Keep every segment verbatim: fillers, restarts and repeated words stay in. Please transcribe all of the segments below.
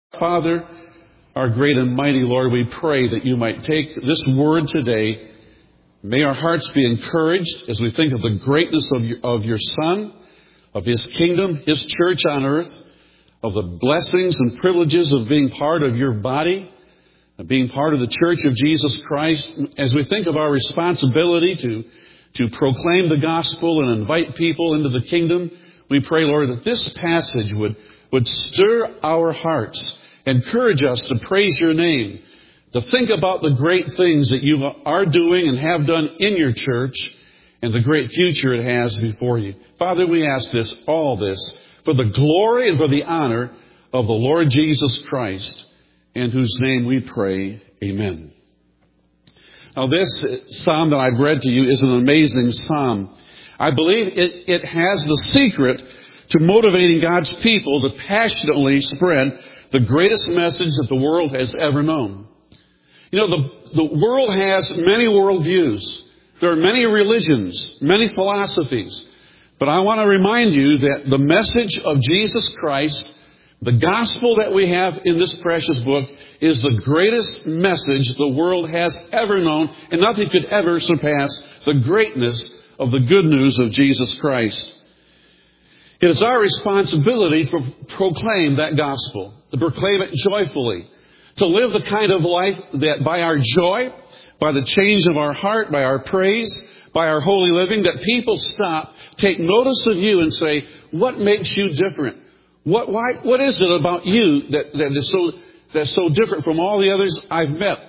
Father, our great and mighty Lord, we pray that you might take this word today. May our hearts be encouraged as we think of the greatness of your, of your Son, of His kingdom, His church on earth, of the blessings and privileges of being part of your body, of being part of the church of Jesus Christ. As we think of our responsibility to, to proclaim the gospel and invite people into the kingdom, we pray, Lord, that this passage would, would stir our hearts, encourage us to praise your name, to think about the great things that you are doing and have done in your church and the great future it has before you. Father, we ask this, all this, for the glory and for the honor of the Lord Jesus Christ, in whose name we pray. Amen. Now, this psalm that I've read to you is an amazing psalm. I believe it, it has the secret to motivating God's people to passionately spread the greatest message that the world has ever known. You know, the, the world has many worldviews. There are many religions, many philosophies. But I want to remind you that the message of Jesus Christ, the gospel that we have in this precious book, is the greatest message the world has ever known, and nothing could ever surpass the greatness of the good news of Jesus Christ. It is our responsibility to proclaim that gospel, to proclaim it joyfully, to live the kind of life that by our joy, by the change of our heart, by our praise, by our holy living, that people stop, take notice of you and say, what makes you different? What, why, what is it about you that, that is so, that's so different from all the others I've met?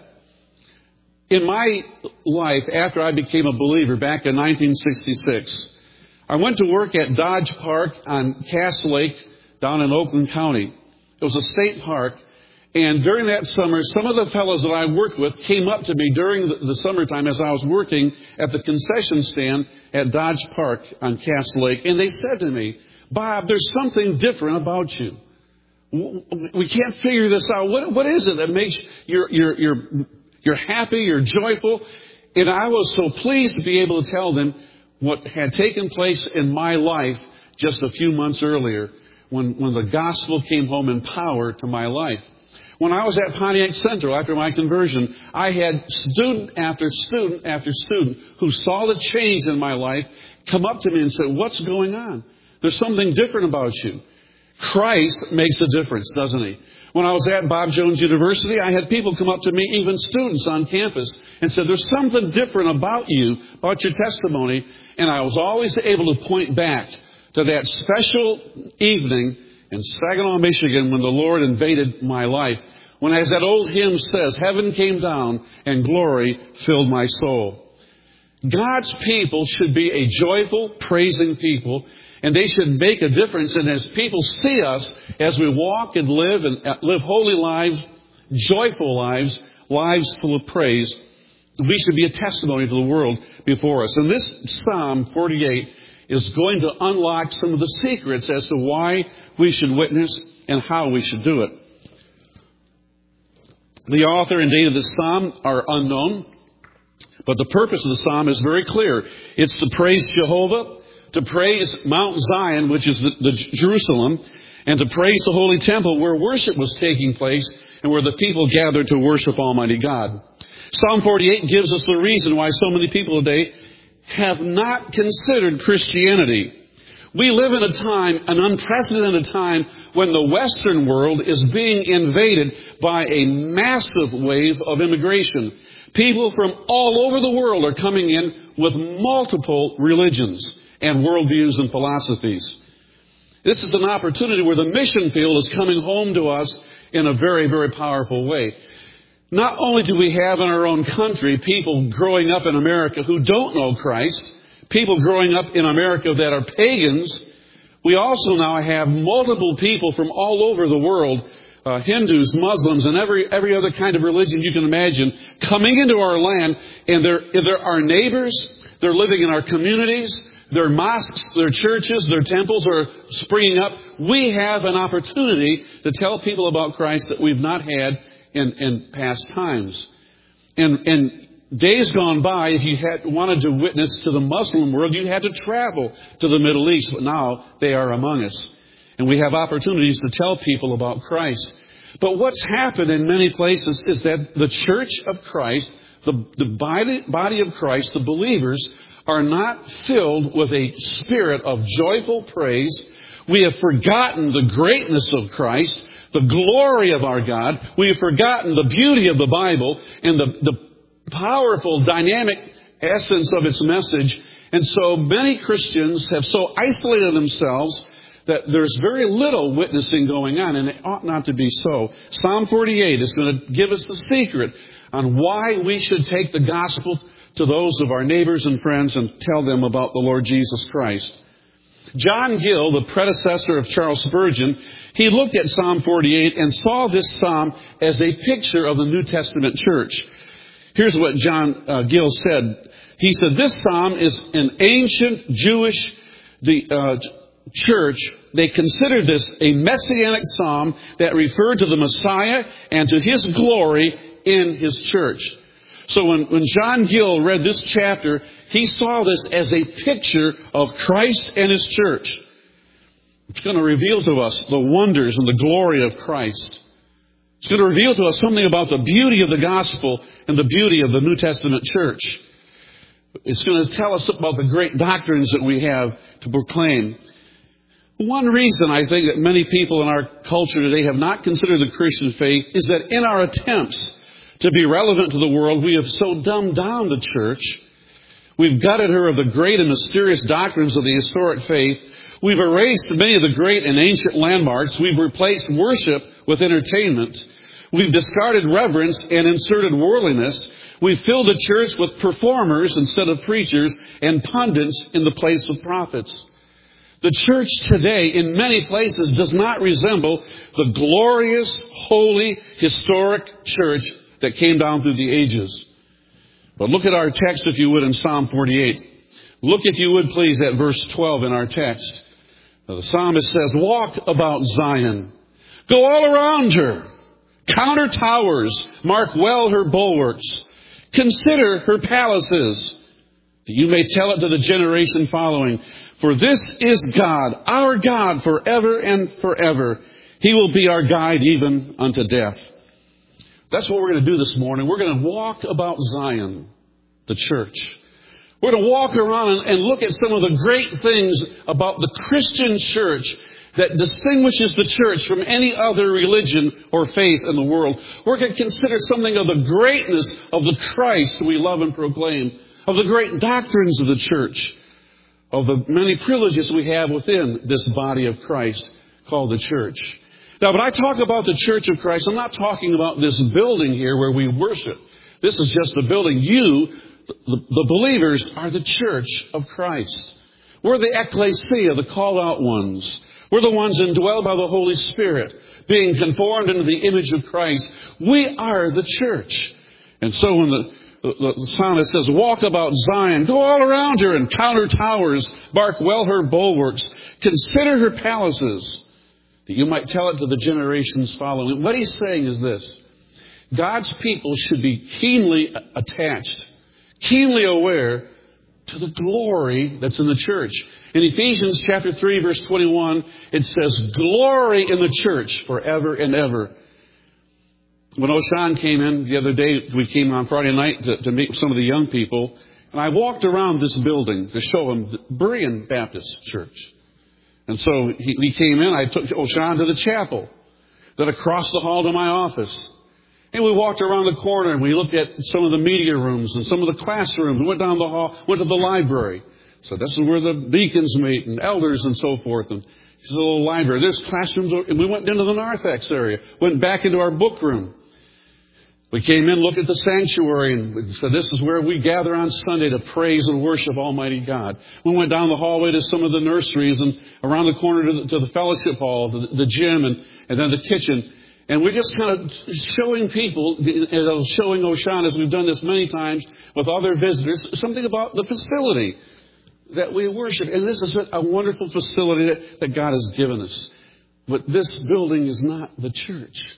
In my life, after I became a believer back in nineteen sixty-six, I went to work at Dodge Park on Cass Lake down in Oakland County. It was a state park. And during that summer, some of the fellows that I worked with came up to me during the, the summertime as I was working at the concession stand at Dodge Park on Cass Lake. And they said to me, Bob, there's something different about you. We can't figure this out. What, what is it that makes you're, you're, you're, you're happy, you're joyful? And I was so pleased to be able to tell them what had taken place in my life just a few months earlier when, when the gospel came home in power to my life. When I was at Pontiac Central after my conversion, I had student after student after student who saw the change in my life come up to me and say, what's going on? There's something different about you. Christ makes a difference, doesn't he? When I was at Bob Jones University, I had people come up to me, even students on campus, and said, there's something different about you, about your testimony. And I was always able to point back to that special evening in Saginaw, Michigan, when the Lord invaded my life. When, as that old hymn says, heaven came down and glory filled my soul. God's people should be a joyful, praising people, and they should make a difference. And as people see us, as we walk and live and live holy lives, joyful lives, lives full of praise, we should be a testimony to the world before us. And this Psalm forty-eight is going to unlock some of the secrets as to why we should witness and how we should do it. The author and date of this psalm are unknown, but the purpose of the psalm is very clear. It's to praise Jehovah, to praise Mount Zion, which is the, the Jerusalem, and to praise the Holy Temple where worship was taking place and where the people gathered to worship Almighty God. Psalm forty-eight gives us the reason why so many people today have not considered Christianity. We live in a time, an unprecedented time, when the Western world is being invaded by a massive wave of immigration. People from all over the world are coming in with multiple religions and worldviews and philosophies. This is an opportunity where the mission field is coming home to us in a very, very powerful way. Not only do we have in our own country people growing up in America who don't know Christ, people growing up in America that are pagans, we also now have multiple people from all over the world, uh, Hindus, Muslims, and every every other kind of religion you can imagine, coming into our land, and they're, they're our neighbors, they're living in our communities, their mosques, their churches, their temples are springing up. We have an opportunity to tell people about Christ that we've not had in, in past times. And, and days gone by, if you had wanted to witness to the Muslim world, you had to travel to the Middle East. But now they are among us. And we have opportunities to tell people about Christ. But what's happened in many places is that the church of Christ, the, the body, body of Christ, the believers, are not filled with a spirit of joyful praise. We have forgotten the greatness of Christ, the glory of our God. We have forgotten the beauty of the Bible and the, the powerful, dynamic essence of its message. And so many Christians have so isolated themselves that there's very little witnessing going on, and it ought not to be so. Psalm forty-eight is going to give us the secret on why we should take the gospel to those of our neighbors and friends and tell them about the Lord Jesus Christ. John Gill, the predecessor of Charles Spurgeon, he looked at Psalm forty-eight and saw this psalm as a picture of the New Testament church. Here's what John uh, Gill said. He said, this psalm is an ancient Jewish the uh, church. They considered this a messianic psalm that referred to the Messiah and to His glory in His church. So when, when John Gill read this chapter, he saw this as a picture of Christ and His church. It's going to reveal to us the wonders and the glory of Christ. It's going to reveal to us something about the beauty of the gospel and the beauty of the New Testament church. It's going to tell us about the great doctrines that we have to proclaim. One reason I think that many people in our culture today have not considered the Christian faith is that in our attempts to be relevant to the world, we have so dumbed down the church. We've gutted her of the great and mysterious doctrines of the historic faith. We've erased many of the great and ancient landmarks. We've replaced worship with entertainment. We've discarded reverence and inserted worldliness. We've filled the church with performers instead of preachers and pundits in the place of prophets. The church today, in many places, does not resemble the glorious, holy, historic church that came down through the ages. But look at our text, if you would, in Psalm forty-eight. Look, if you would, please, at verse twelve in our text. Now, the psalmist says, walk about Zion. Go all around her. Count her towers. Mark well her bulwarks. Consider her palaces, that you may tell it to the generation following. For this is God, our God, forever and forever. He will be our guide even unto death. That's what we're going to do this morning. We're going to walk about Zion, the church. We're going to walk around and look at some of the great things about the Christian church that distinguishes the church from any other religion or faith in the world. We're going to consider something of the greatness of the Christ we love and proclaim, of the great doctrines of the church, of the many privileges we have within this body of Christ called the church. Now, when I talk about the church of Christ, I'm not talking about this building here where we worship. This is just a building. You, the, the believers, are the church of Christ. We're the ecclesia, the called out ones. We're the ones indwelled by the Holy Spirit, being conformed into the image of Christ. We are the church. And so when the, the, the psalmist says, walk about Zion, go all around her and count her towers, mark well her bulwarks, consider her palaces, that you might tell it to the generations following. What he's saying is this: God's people should be keenly attached, keenly aware to the glory that's in the church. In Ephesians chapter three, verse twenty-one, it says, glory in the church forever and ever. When Oshan came in the other day, we came on Friday night to, to meet with some of the young people, and I walked around this building to show them the Berean Baptist Church. And so he, he came in, I took Oshan to the chapel, then across the hall to my office. And we walked around the corner and we looked at some of the media rooms and some of the classrooms. We went down the hall, went to the library. So this is where the deacons meet and elders and so forth. And it's a little library. There's classrooms. And we went into the narthex area, went back into our book room. We came in, looked at the sanctuary, and we said, this is where we gather on Sunday to praise and worship Almighty God. We went down the hallway to some of the nurseries and around the corner to the, to the fellowship hall, to the, the gym, and, and then the kitchen. And we're just kind of showing people, showing Oshan, as we've done this many times with other visitors, something about the facility that we worship. And this is a wonderful facility that, that God has given us. But this building is not the church.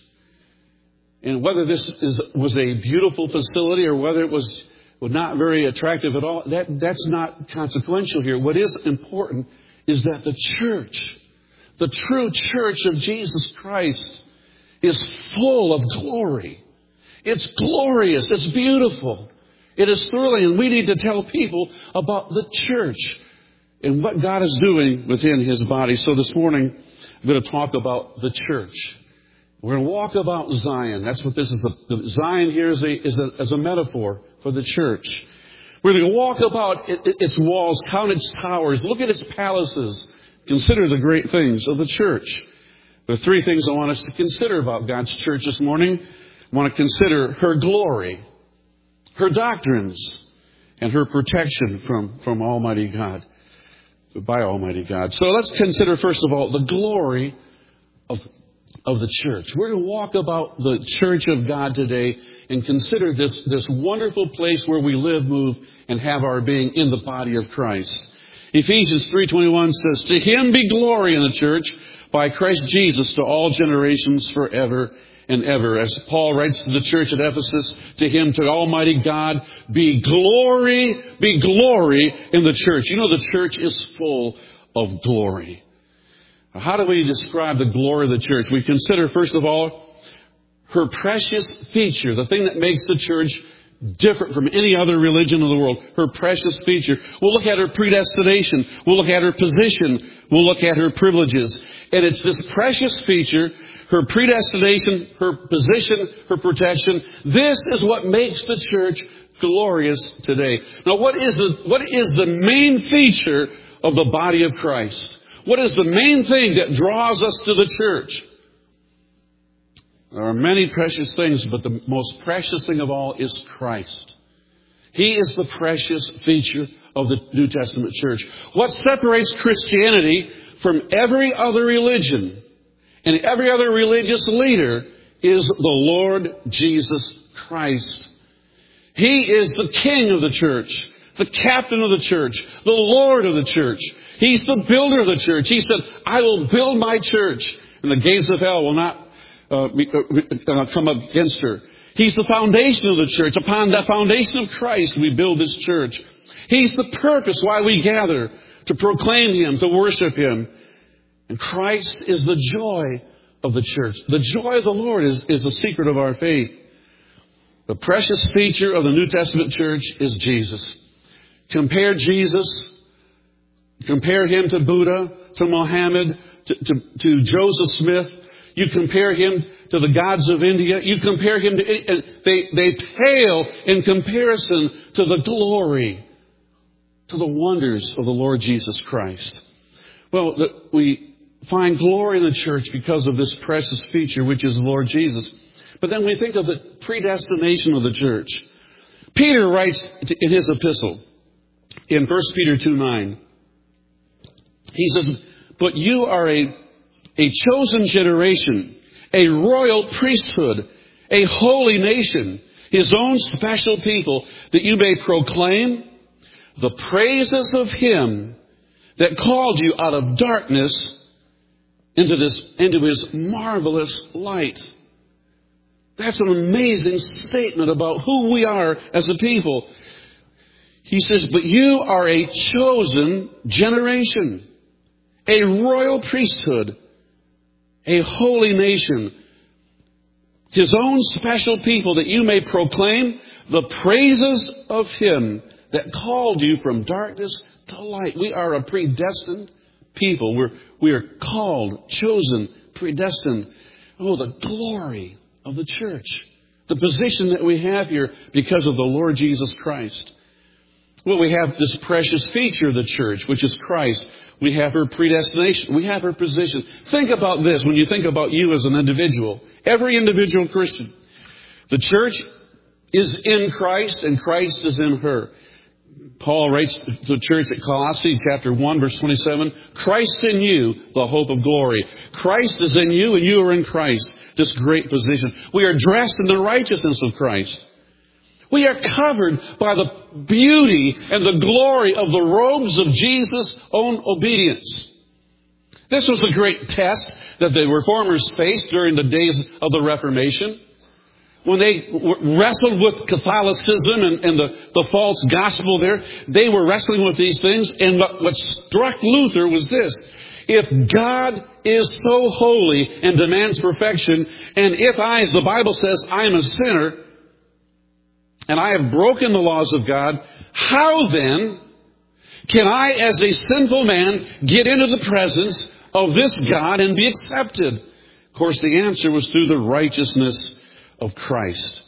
And whether this is, was a beautiful facility or whether it was, was not very attractive at all, that, that's not consequential here. What is important is that the church, the true church of Jesus Christ, is full of glory. It's glorious. It's beautiful. It is thrilling. And we need to tell people about the church and what God is doing within His body. So this morning, I'm going to talk about the church. We're going to walk about Zion. That's what this is. Zion here is a, is a, is a metaphor for the church. We're going to walk about its walls, count its towers, look at its palaces, consider the great things of the church. There are three things I want us to consider about God's church this morning. I want to consider her glory, her doctrines, and her protection from, from Almighty God, by Almighty God. So let's consider, first of all, the glory of of the church. We're going to walk about the church of God today and consider this, this wonderful place where we live, move, and have our being in the body of Christ. Ephesians three twenty-one says, "To Him be glory in the church by Christ Jesus to all generations forever and ever." As Paul writes to the church at Ephesus, "To Him, to Almighty God, be glory, be glory in the church." You know, the church is full of glory. How do we describe the glory of the church? We consider, first of all, her precious feature, the thing that makes the church different from any other religion in the world, her precious feature. We'll look at her predestination. We'll look at her position. We'll look at her privileges. And it's this precious feature, her predestination, her position, her protection. This is what makes the church glorious today. Now, what is the, what is the main feature of the body of Christ? What is the main thing that draws us to the church? There are many precious things, but the most precious thing of all is Christ. He is the precious feature of the New Testament church. What separates Christianity from every other religion and every other religious leader is the Lord Jesus Christ. He is the King of the church, the captain of the church, the Lord of the church. He's the builder of the church. He said, "I will build my church, and the gates of hell will not uh, be, uh, come up against her." He's the foundation of the church. Upon the foundation of Christ, we build this church. He's the purpose why we gather, to proclaim Him, to worship Him. And Christ is the joy of the church. The joy of the Lord is, is the secret of our faith. The precious feature of the New Testament church is Jesus. Compare Jesus Compare Him to Buddha, to Mohammed, to, to, to Joseph Smith. You compare Him to the gods of India. You compare Him to... And they, they pale in comparison to the glory, to the wonders of the Lord Jesus Christ. Well, the, we find glory in the church because of this precious feature, which is the Lord Jesus. But then we think of the predestination of the church. Peter writes in his epistle, in First Peter two nine, he says, "But you are a, a chosen generation, a royal priesthood, a holy nation, His own special people, that you may proclaim the praises of Him that called you out of darkness into this, into His marvelous light." That's an amazing statement about who we are as a people. He says, "But you are a chosen generation, a royal priesthood, a holy nation, His own special people, that you may proclaim the praises of Him that called you from darkness to light." We are a predestined people. We're, we are called, chosen, predestined. Oh, the glory of the church. The position that we have here because of the Lord Jesus Christ. Well, we have this precious feature of the church, which is Christ. We have her predestination. We have her position. Think about this when you think about you as an individual. Every individual Christian. The church is in Christ and Christ is in her. Paul writes to the church at Colossae chapter one, verse twenty-seven, "Christ in you, the hope of glory." Christ is in you and you are in Christ. This great position. We are dressed in the righteousness of Christ. We are covered by the beauty and the glory of the robes of Jesus' own obedience. This was a great test that the Reformers faced during the days of the Reformation. When they wrestled with Catholicism and, and the, the false gospel there, they were wrestling with these things. And what, what struck Luther was this. If God is so holy and demands perfection, and if I, as the Bible says, I am a sinner, and I have broken the laws of God, how then can I, as a sinful man, get into the presence of this God and be accepted? Of course, the answer was through the righteousness of Christ.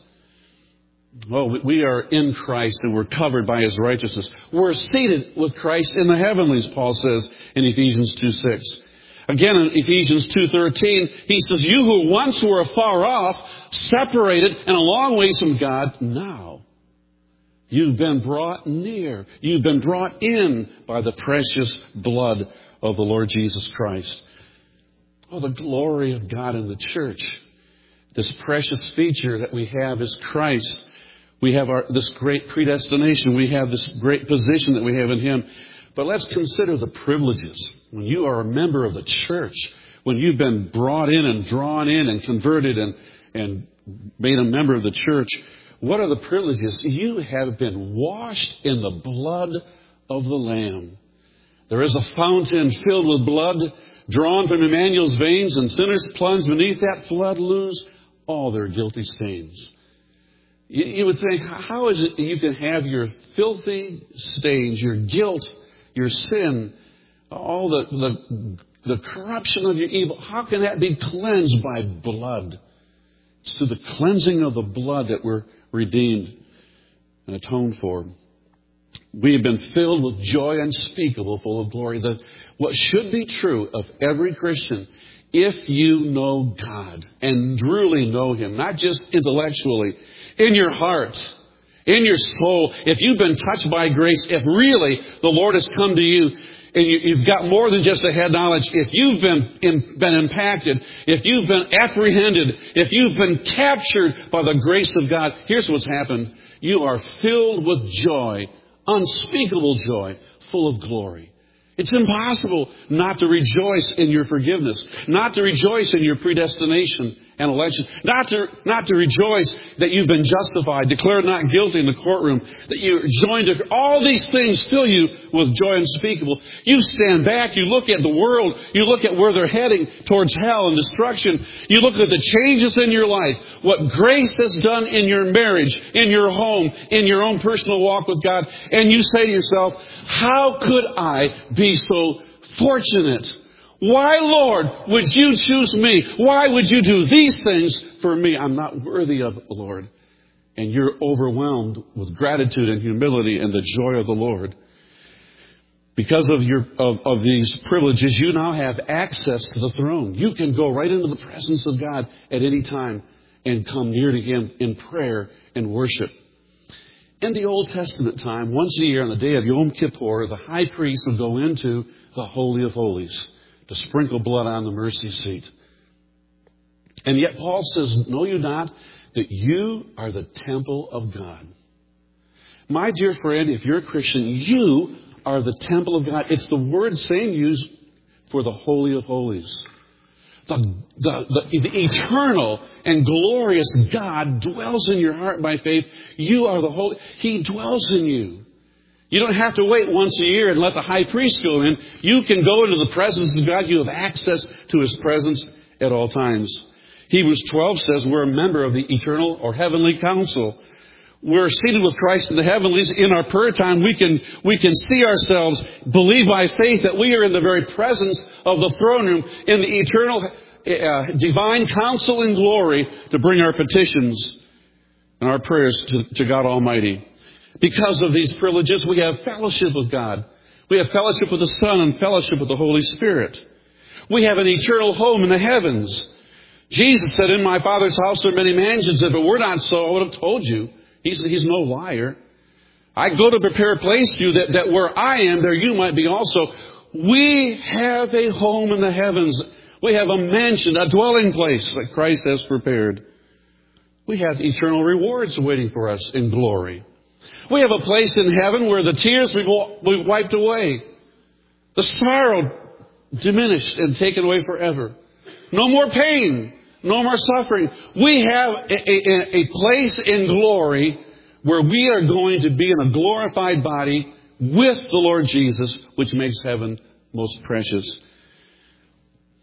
Oh, we are in Christ and we're covered by His righteousness. We're seated with Christ in the heavenlies, Paul says in Ephesians two six. Again, in Ephesians two thirteen, he says, you who once were far off, separated and a long ways from God, now you've been brought near. You've been brought in by the precious blood of the Lord Jesus Christ. Oh, the glory of God in the church. This precious feature that we have is Christ. We have our, this great predestination. We have this great position that we have in Him. But let's consider the privileges. When you are a member of the church, when you've been brought in and drawn in and converted and, and made a member of the church, what are the privileges? You have been washed in the blood of the Lamb. There is a fountain filled with blood drawn from Emmanuel's veins, and sinners plunged beneath that flood lose all their guilty stains. You, you would think, how is it that you can have your filthy stains, your guilt, your sin, all the, the, the corruption of your evil, how can that be cleansed by blood? It's through the cleansing of the blood that we're redeemed and atoned for. We have been filled with joy unspeakable, full of glory. That what should be true of every Christian, if you know God and truly know Him, not just intellectually, in your heart, in your soul, if you've been touched by grace, if really the Lord has come to you, and you, you've got more than just a head knowledge, if you've been in, been impacted, if you've been apprehended, if you've been captured by the grace of God, here's what's happened. You are filled with joy, unspeakable joy, full of glory. It's impossible not to rejoice in your forgiveness, not to rejoice in your predestination and election, not to, not to rejoice that you've been justified, declared not guilty in the courtroom, that you're joined to, all these things fill you with joy unspeakable. You stand back, you look at the world, you look at where they're heading towards hell and destruction, you look at the changes in your life, what grace has done in your marriage, in your home, in your own personal walk with God, and you say to yourself, how could I be so fortunate? Why, Lord, would you choose me? Why would you do these things for me? I'm not worthy of it, Lord. And you're overwhelmed with gratitude and humility and the joy of the Lord. Because of your of, of these privileges, you now have access to the throne. You can go right into the presence of God at any time and come near to Him in prayer and worship. In the Old Testament time, once a year on the day of Yom Kippur, the high priest would go into the Holy of Holies to sprinkle blood on the mercy seat. And yet Paul says, know you not that you are the temple of God. My dear friend, if you're a Christian, you are the temple of God. It's the word same used for the Holy of Holies. The, the, the, the eternal and glorious God dwells in your heart by faith. You are the Holy. He dwells in you. You don't have to wait once a year and let the high priest go in. You can go into the presence of God. You have access to His presence at all times. Hebrews twelve says we're a member of the eternal or heavenly council. We're seated with Christ in the heavenlies. In our prayer time, we can, we can see ourselves, believe by faith that we are in the very presence of the throne room in the eternal uh, divine counsel and glory to bring our petitions and our prayers to, to God Almighty. Because of these privileges, we have fellowship with God. We have fellowship with the Son and fellowship with the Holy Spirit. We have an eternal home in the heavens. Jesus said, in my Father's house are many mansions. If it were not so, I would have told you. He's, he's no liar. I go to prepare a place for you that, that where I am, there you might be also. We have a home in the heavens. We have a mansion, a dwelling place that Christ has prepared. We have eternal rewards waiting for us in glory. We have a place in heaven where the tears we've wiped away. The sorrow diminished and taken away forever. No more pain. No more suffering. We have a, a, a place in glory where we are going to be in a glorified body with the Lord Jesus, which makes heaven most precious.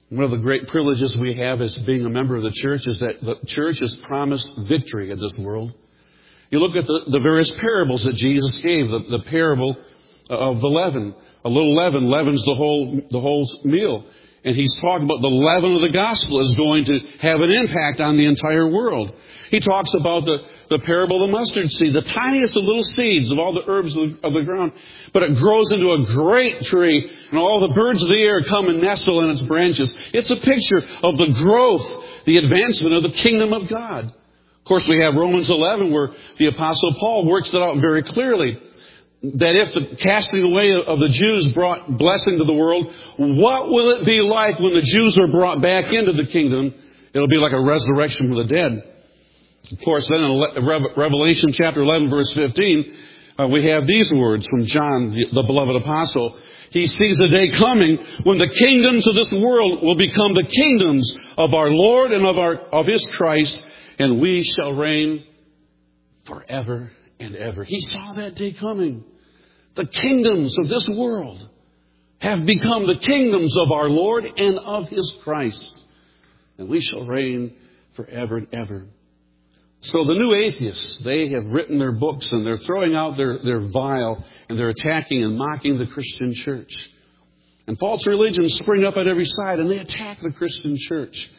One of the great privileges we have as being a member of the church is that the church is promised victory in this world. You look at the, the various parables that Jesus gave, the, the parable of the leaven. A little leaven leavens the whole, the whole meal. And he's talking about the leaven of the gospel is going to have an impact on the entire world. He talks about the, the parable of the mustard seed, the tiniest of little seeds of all the herbs of the, of the ground. But it grows into a great tree, and all the birds of the air come and nestle in its branches. It's a picture of the growth, the advancement of the kingdom of God. Of course, we have Romans eleven, where the Apostle Paul works it out very clearly. That if the casting away of the Jews brought blessing to the world, what will it be like when the Jews are brought back into the kingdom? It'll be like a resurrection from the dead. Of course, then in Revelation chapter eleven, verse fifteen, uh, we have these words from John, the, the beloved apostle. He sees a day coming when the kingdoms of this world will become the kingdoms of our Lord and of our of His Christ, and we shall reign forever and ever. He saw that day coming. The kingdoms of this world have become the kingdoms of our Lord and of His Christ. And we shall reign forever and ever. So the new atheists, they have written their books and they're throwing out their, their vile and they're attacking and mocking the Christian church. And false religions spring up at every side and they attack the Christian church.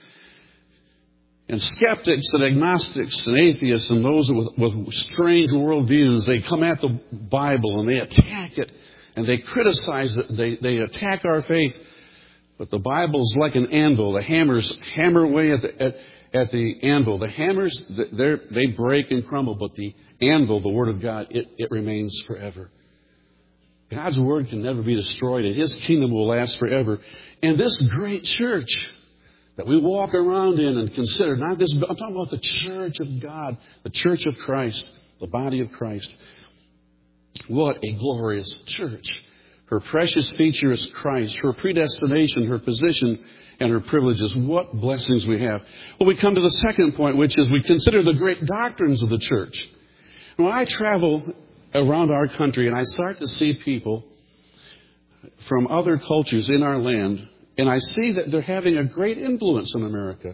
And skeptics and agnostics and atheists and those with, with strange worldviews, they come at the Bible and they attack it and they criticize it. They, they attack our faith. But the Bible is like an anvil. The hammers hammer away at the, at, at the anvil. The hammers, they break and crumble. But the anvil, the Word of God, it, it remains forever. God's Word can never be destroyed and His kingdom will last forever. And this great church that we walk around in and consider, not this, I'm talking about the church of God, the church of Christ, the body of Christ. What a glorious church. Her precious feature is Christ, her predestination, her position, and her privileges. What blessings we have. Well, we come to the second point, which is we consider the great doctrines of the church. And when I travel around our country and I start to see people from other cultures in our land, and I see that they're having a great influence in America.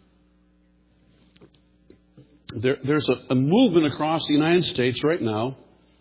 There, there's a, a movement across the United States right now.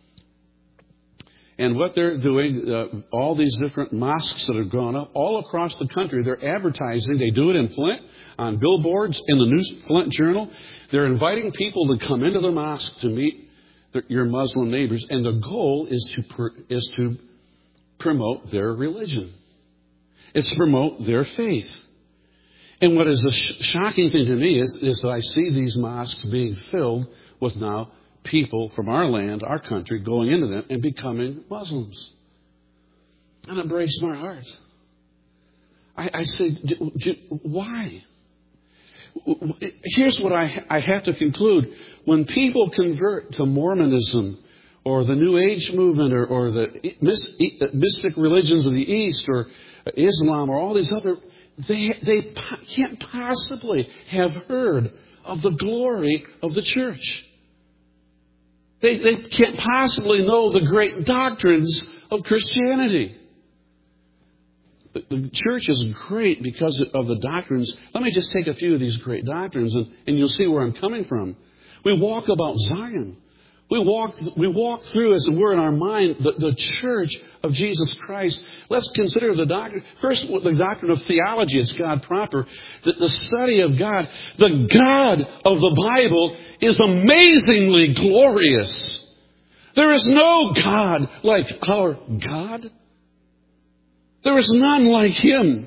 And what they're doing, uh, all these different mosques that have gone up all across the country, they're advertising. They do it in Flint, on billboards, in the New Flint Journal. They're inviting people to come into the mosque to meet their, your Muslim neighbors. And the goal is to, per, is to promote their religion. It's to promote their faith. And what is a sh- shocking thing to me is, is that I see these mosques being filled with now people from our land, our country, going into them and becoming Muslims. And it breaks my heart. I, I say, why? Here's what I, I have to conclude. When people convert to Mormonism or the New Age movement or, or the mystic religions of the East or Islam or all these other, they, they can't possibly have heard of the glory of the church. They, they can't possibly know the great doctrines of Christianity. The, the church is great because of the doctrines. Let me just take a few of these great doctrines and, and you'll see where I'm coming from. We walk about Zion. We walk, we walk through, as it were, in our mind, the, the church of Jesus Christ. Let's consider the doctrine. First, the doctrine of theology. It's God proper. The, the study of God. The God of the Bible is amazingly glorious. There is no God like our God. There is none like Him.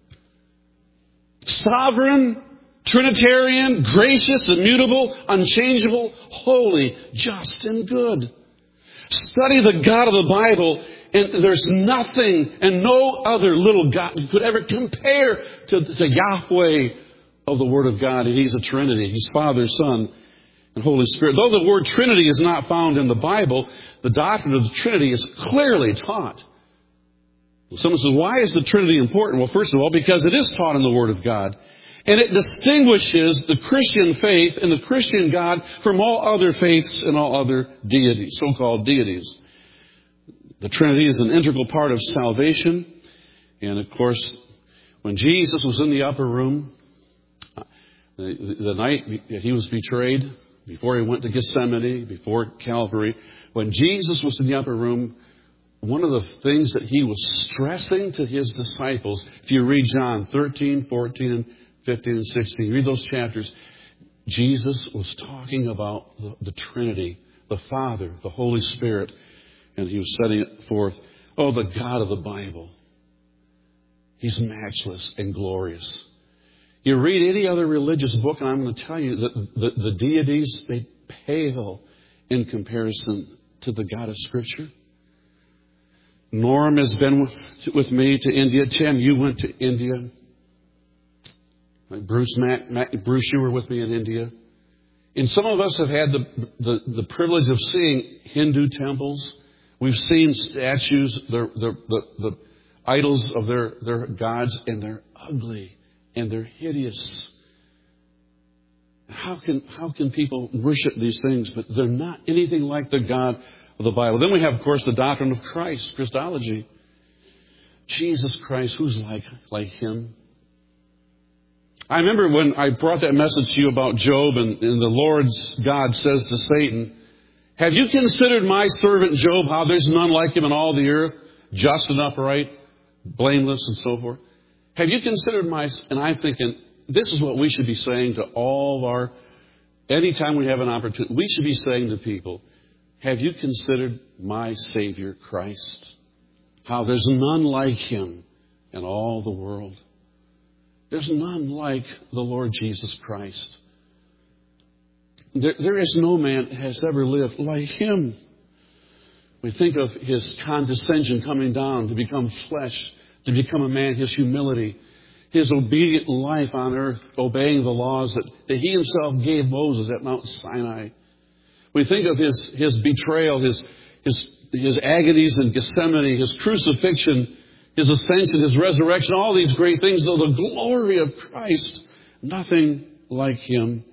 Sovereign, Trinitarian, gracious, immutable, unchangeable, holy, just, and good. Study the God of the Bible, and there's nothing and no other little God could ever compare to the Yahweh of the Word of God. And He's a Trinity. He's Father, Son, and Holy Spirit. Though the word Trinity is not found in the Bible, the doctrine of the Trinity is clearly taught. Someone says, why is the Trinity important? Well, first of all, because it is taught in the Word of God. And it distinguishes the Christian faith and the Christian God from all other faiths and all other deities, so-called deities. The Trinity is an integral part of salvation. And of course, When Jesus was in the upper room, the, the night he was betrayed, before he went to Gethsemane, before Calvary, when Jesus was in the upper room, one of the things that he was stressing to his disciples, if you read John thirteen, fourteen, fifteen, and sixteen, read those chapters, Jesus was talking about the, the Trinity, the Father, the Holy Spirit, and he was setting it forth. Oh, the God of the Bible. He's matchless and glorious. You read any other religious book, and I'm going to tell you that the, the deities, they pale in comparison to the God of Scripture. Norm has been with, with me to India. Tim, you went to India. Bruce, Mac, Mac, Bruce, you were with me in India. And some of us have had the, the, the privilege of seeing Hindu temples. We've seen statues, the, the, the, the idols of their, their gods, and they're ugly and they're hideous. How can, how can people worship these things, but they're not anything like the God of the Bible? Then we have, of course, the doctrine of Christ, Christology. Jesus Christ, who's like, like Him? I remember when I brought that message to you about Job, and, and the Lord's God says to Satan, have you considered my servant Job, how there's none like him in all the earth, just and upright, blameless and so forth? Have you considered my... And I'm thinking, this is what we should be saying to all of our... Anytime we have an opportunity, we should be saying to people, have you considered my Savior Christ? How there's none like Him in all the world. There's none like the Lord Jesus Christ. There, there is no man that has ever lived like Him. We think of His condescension coming down to become flesh, to become a man, His humility, His obedient life on earth, obeying the laws that, that He Himself gave Moses at Mount Sinai. We think of His, his betrayal, His, his, his agonies in Gethsemane, His crucifixion, His ascension, His resurrection, all these great things, though the glory of Christ, nothing like Him.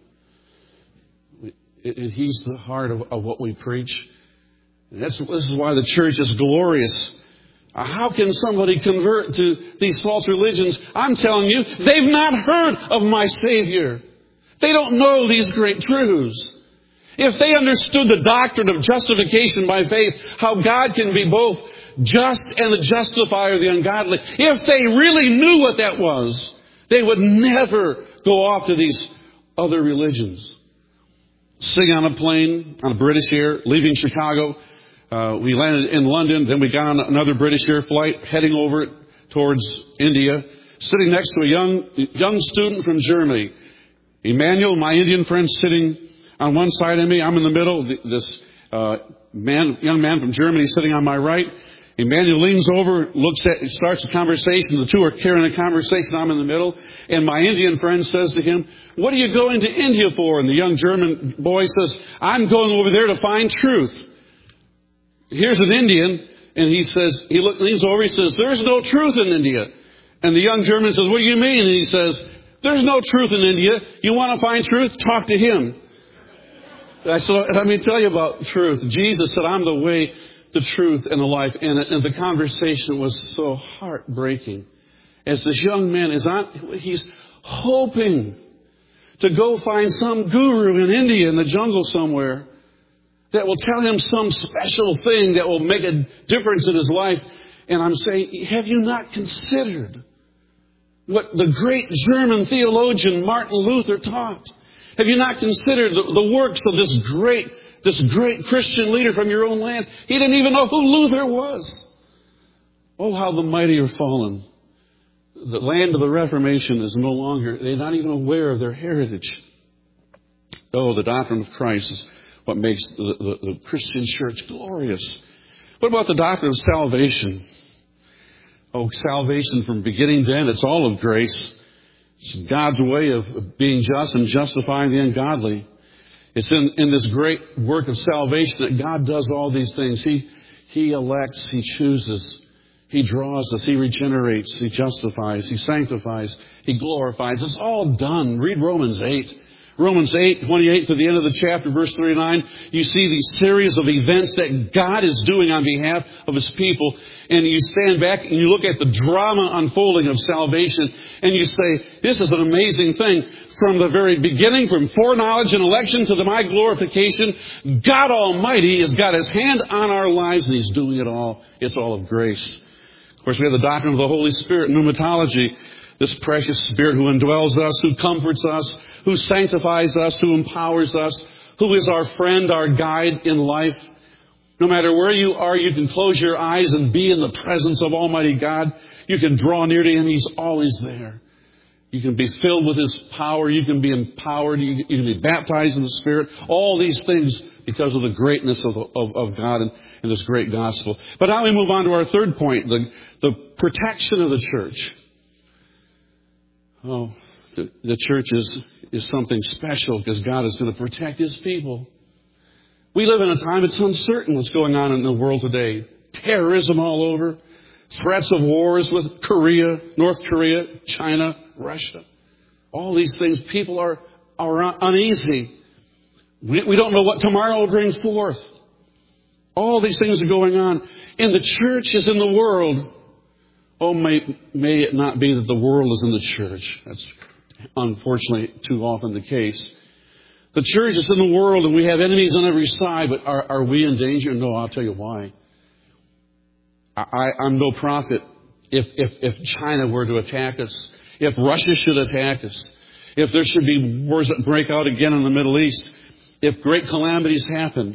And He's the heart of, of what we preach. And that's, this is why the church is glorious. How can somebody convert to these false religions? I'm telling you, they've not heard of my Savior. They don't know these great truths. If they understood the doctrine of justification by faith, how God can be both just and the justifier of the ungodly, if they really knew what that was, they would never go off to these other religions. Sitting on a plane, on a British Air, leaving Chicago, uh, we landed in London, then we got on another British Air flight, heading over towards India, sitting next to a young, young student from Germany. Emmanuel, my Indian friend, sitting on one side of me. I'm in the middle. This uh, man, young man from Germany sitting on my right. Emmanuel leans over, looks at, starts a conversation. The two are carrying a conversation. I'm in the middle. And my Indian friend says to him, what are you going to India for? And the young German boy says, I'm going over there to find truth. Here's an Indian, and he says, he look, leans over, he says, there's no truth in India. And the young German says, what do you mean? And he says, there's no truth in India. You want to find truth? Talk to him. I said, let me tell you about truth. Jesus said, I'm the way, the truth, and the life. And, and the conversation was so heartbreaking. As this young man is on, he's hoping to go find some guru in India in the jungle somewhere that will tell him some special thing that will make a difference in his life. And I'm saying, have you not considered what the great German theologian Martin Luther taught? Have you not considered the, the works of this great, this great Christian leader from your own land? He didn't even know who Luther was. Oh, how the mighty are fallen. The land of the Reformation is no longer, they're not even aware of their heritage. Oh, the doctrine of Christ is what makes the, the, the Christian church glorious. What about the doctrine of salvation? Oh, salvation from beginning to end, it's all of grace. It's God's way of being just and justifying the ungodly. It's in, in this great work of salvation that God does all these things. He, he elects, He chooses, He draws us, He regenerates, He justifies, He sanctifies, He glorifies. It's all done. Read Romans eight. Romans eight, twenty-eight to the end of the chapter, verse thirty-nine, you see these series of events that God is doing on behalf of His people. And you stand back and you look at the drama unfolding of salvation and you say, this is an amazing thing. From the very beginning, from foreknowledge and election to the my glorification, God Almighty has got His hand on our lives and He's doing it all. It's all of grace. Of course, we have the doctrine of the Holy Spirit, pneumatology. This precious Spirit who indwells us, who comforts us, who sanctifies us, who empowers us, who is our friend, our guide in life. No matter where you are, you can close your eyes and be in the presence of Almighty God. You can draw near to Him. He's always there. You can be filled with His power. You can be empowered. You can be baptized in the Spirit. All these things because of the greatness of, of, of God and, and this great gospel. But now we move on to our third point, the, the protection of the church. Oh, the, the church is, is something special because God is going to protect His people. We live in a time it's uncertain what's going on in the world today. Terrorism all over. Threats of wars with Korea, North Korea, China, Russia. All these things, people are, are uneasy. We, we don't know what tomorrow will bring forth. All these things are going on. And the church is in the world. Oh, may, may it not be that the world is in the church. That's unfortunately too often the case. The church is in the world and we have enemies on every side, but are, are we in danger? No, I'll tell you why. I, I'm no prophet. If, if, if China were to attack us, if Russia should attack us, if there should be wars that break out again in the Middle East, if great calamities happen,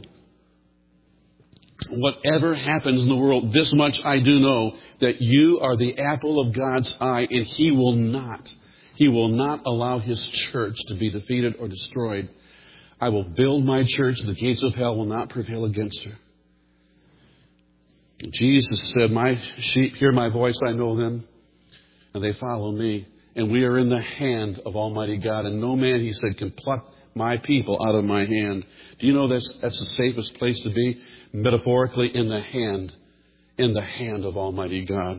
whatever happens in the world, this much I do know, that you are the apple of God's eye, and He will not, He will not allow His church to be defeated or destroyed. I will build my church, and the gates of hell will not prevail against her. Jesus said, my sheep hear my voice, I know them, and they follow me. And we are in the hand of Almighty God, and no man, He said, can pluck my people out of my hand. Do you know that's, that's the safest place to be? Metaphorically, in the hand, in the hand of Almighty God.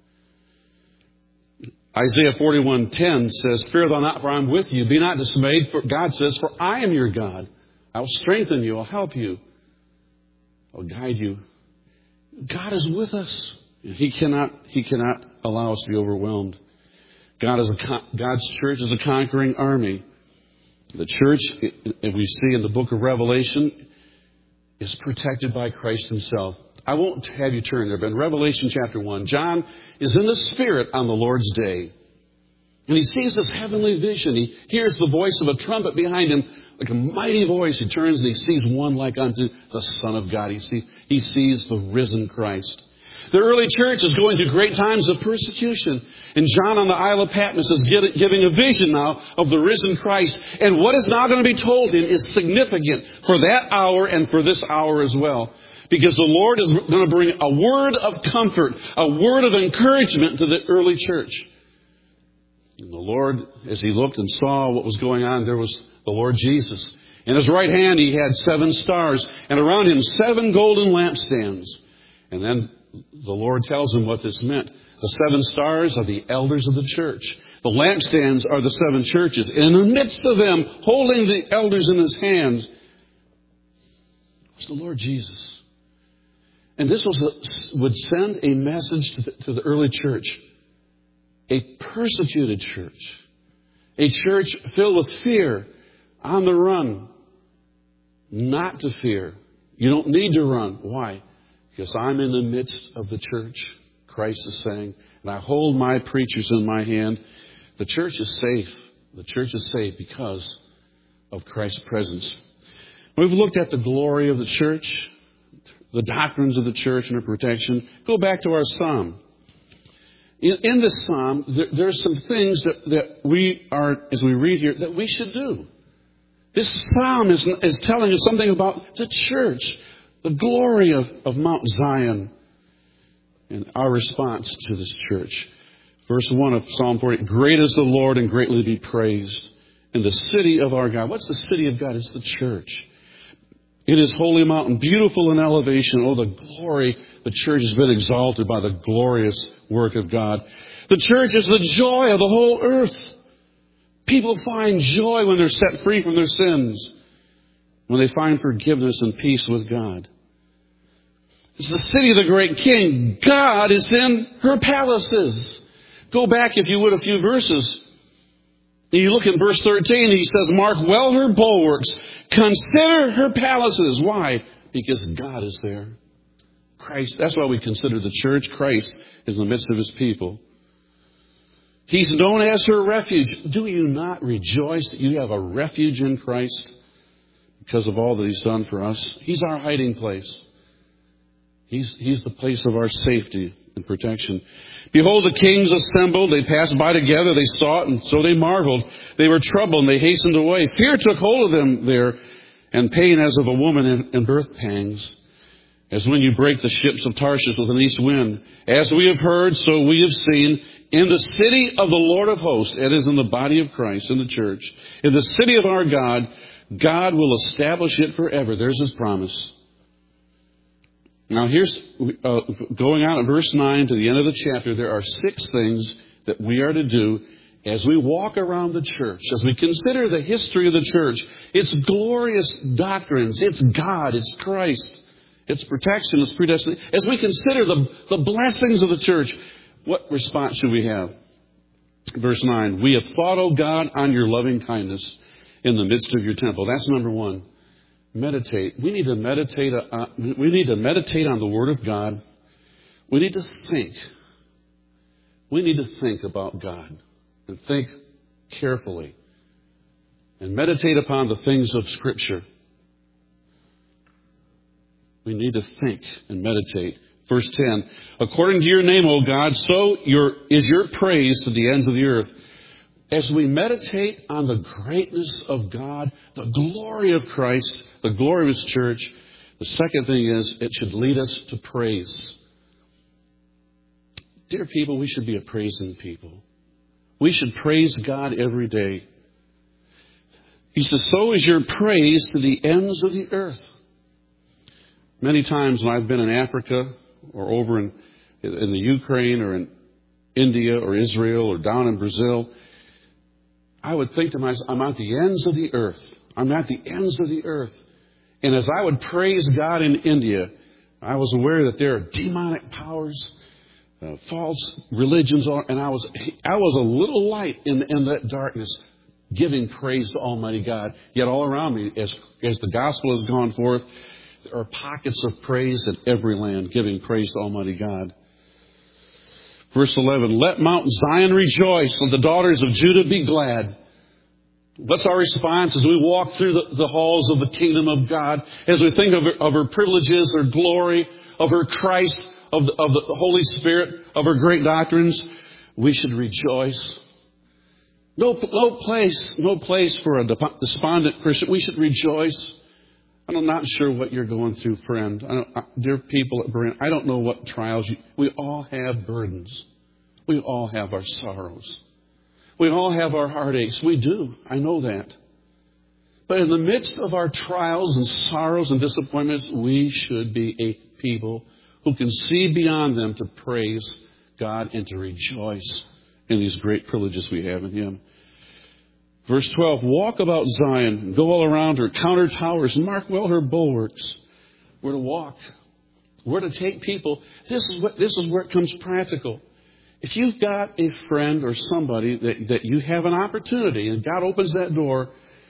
Isaiah forty-one ten says, fear thou not, for I am with you. Be not dismayed, for God says, for I am your God. I will strengthen you. I'll help you. I'll guide you. God is with us. He cannot, He cannot allow us to be overwhelmed. God is a, God's church is a conquering army. The church, as we see in the book of Revelation, is protected by Christ Himself. I won't have you turn there, but in Revelation chapter one, John is in the Spirit on the Lord's day. And he sees this heavenly vision. He hears the voice of a trumpet behind him, like a mighty voice. He turns and he sees one like unto the Son of God. He, see, he sees the risen Christ. The early church is going through great times of persecution. And John on the Isle of Patmos is giving a vision now of the risen Christ. And what is now going to be told him is significant for that hour and for this hour as well. Because the Lord is going to bring a word of comfort, a word of encouragement to the early church. And the Lord, as He looked and saw what was going on, there was the Lord Jesus. In His right hand He had seven stars, and around Him seven golden lampstands. And then the Lord tells him what this meant. The seven stars are the elders of the church. The lampstands are the seven churches. And in the midst of them, holding the elders in His hands, was the Lord Jesus. And this was a, would send a message to the, to the early church. A persecuted church. A church filled with fear, on the run. Not to fear. You don't need to run. Why? Because I'm in the midst of the church, Christ is saying, and I hold my preachers in my hand. The church is safe. The church is safe because of Christ's presence. We've looked at the glory of the church, the doctrines of the church and her protection. Go back to our psalm. In, in this psalm, there, there's some things that, that we are, as we read here, that we should do. This psalm is, is telling us something about the church. The glory of, of Mount Zion and our response to this church. Verse one of Psalm forty, great is the Lord and greatly to be praised in the city of our God. What's the city of God? It's the church. It is holy mountain, beautiful in elevation. Oh, the glory. The church has been exalted by the glorious work of God. The church is the joy of the whole earth. People find joy when they're set free from their sins, when they find forgiveness and peace with God. It's the city of the great king. God is in her palaces. Go back, if you would, a few verses. You look in verse thirteen, he says, mark well her bulwarks. Consider her palaces. Why? Because God is there. Christ, that's why we consider the church. Christ is in the midst of his people. He's known as her refuge. Do you not rejoice that you have a refuge in Christ because of all that he's done for us? He's our hiding place. He's, he's the place of our safety and protection. Behold, the kings assembled. They passed by together. They saw it, and so they marveled. They were troubled, and they hastened away. Fear took hold of them there, and pain as of a woman in, in birth pangs. As when you break the ships of Tarshish with an east wind. As we have heard, so we have seen in the city of the Lord of hosts. It is in the body of Christ, in the church. In the city of our God, God will establish it forever. There's his promise. Now here's, uh, going on at verse nine to the end of the chapter, there are six things that we are to do as we walk around the church, as we consider the history of the church, its glorious doctrines, its God, its Christ, its protection, its predestination. As we consider the, the blessings of the church, what response should we have? Verse nine, we have thought, O God, on your loving kindness in the midst of your temple. That's number one. Meditate. We need to meditate. Uh, we need to meditate on the Word of God. We need to think. We need to think about God and think carefully and meditate upon the things of Scripture. We need to think and meditate. Verse ten, according to your name, O God, so your, is your praise to the ends of the earth. As we meditate on the greatness of God, the glory of Christ, the glory of his church, the second thing is it should lead us to praise. Dear people, we should be a praising people. We should praise God every day. He says, so is your praise to the ends of the earth. Many times when I've been in Africa or over in, in the Ukraine or in India or Israel or down in Brazil, I would think to myself, I'm at the ends of the earth. I'm at the ends of the earth. And as I would praise God in India, I was aware that there are demonic powers, uh, false religions, and I was I was a little light in, in that darkness, giving praise to Almighty God. Yet all around me, as, as the gospel has gone forth, there are pockets of praise in every land, giving praise to Almighty God. Verse eleven, let Mount Zion rejoice, and the daughters of Judah be glad. What's our response as we walk through the, the halls of the kingdom of God, as we think of her, of her privileges, her glory, of her Christ, of the, of the Holy Spirit, of her great doctrines? We should rejoice. No, no place, no place for a despondent Christian. We should rejoice. I'm not sure what you're going through, friend. I don't, I, dear people at Berean, I don't know what trials you... We all have burdens. We all have our sorrows. We all have our heartaches. We do. I know that. But in the midst of our trials and sorrows and disappointments, we should be a people who can see beyond them to praise God and to rejoice in these great privileges we have in Him. Verse twelve, walk about Zion, go all around her, count her towers, mark well her bulwarks. We're to walk. We're to take people. This is what this is where it comes practical. If you've got a friend or somebody that, that you have an opportunity and God opens that door,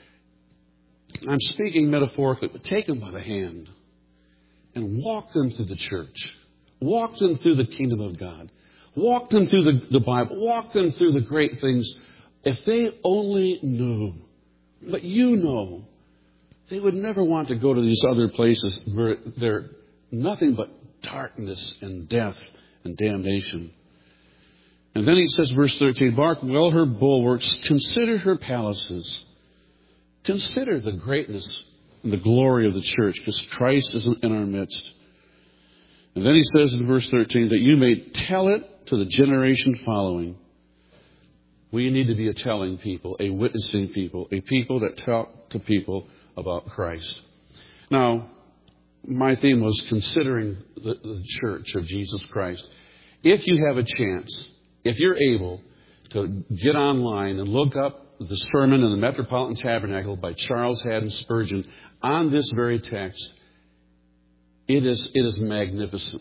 I'm speaking metaphorically, but take them by the hand and walk them through the church. Walk them through the kingdom of God. Walk them through the, the Bible. Walk them through the great things. If they only knew what you know, they would never want to go to these other places where they're nothing but darkness and death and damnation. And then he says, verse thirteen, mark well her bulwarks, consider her palaces. Consider the greatness and the glory of the church, because Christ is in our midst. And then he says in verse thirteen, that you may tell it to the generation following. We need to be a telling people, a witnessing people, a people that talk to people about Christ. Now, my theme was considering the, the church of Jesus Christ. If you have a chance, if you're able to get online and look up the sermon in the Metropolitan Tabernacle by Charles Haddon Spurgeon on this very text. It is, it is magnificent.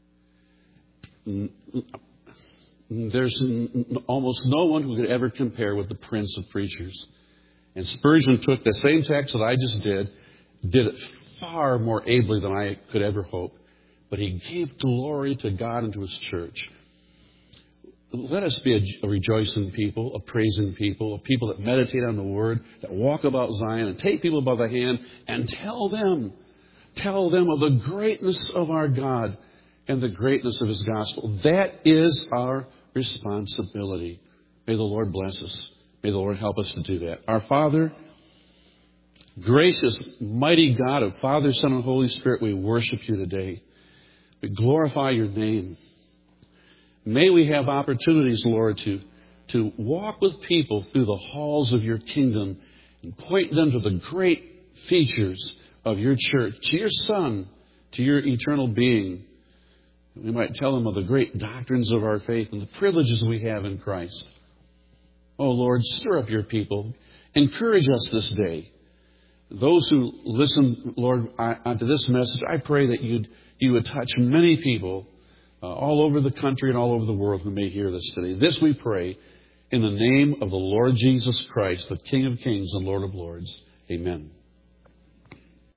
There's almost no one who could ever compare with the Prince of Preachers. And Spurgeon took the same text that I just did, did it far more ably than I could ever hope. But he gave glory to God and to His church. Let us be a, a rejoicing people, a praising people, a people that meditate on the Word, that walk about Zion and take people by the hand and tell them, tell them of the greatness of our God and the greatness of His gospel. That is our responsibility. May the Lord bless us. May the Lord help us to do that. Our Father, gracious, mighty God of Father, Son, and Holy Spirit, we worship You today. We glorify Your name. May we have opportunities, Lord, to, to walk with people through the halls of Your kingdom and point them to the great features of Your church, to Your Son, to Your eternal being. We might tell them of the great doctrines of our faith and the privileges we have in Christ. Oh, Lord, stir up Your people. Encourage us this day. Those who listen, Lord, onto this message, I pray that you'd, you would touch many people uh, all over the country and all over the world who may hear this today. This we pray in the name of the Lord Jesus Christ, the King of Kings and Lord of Lords. Amen.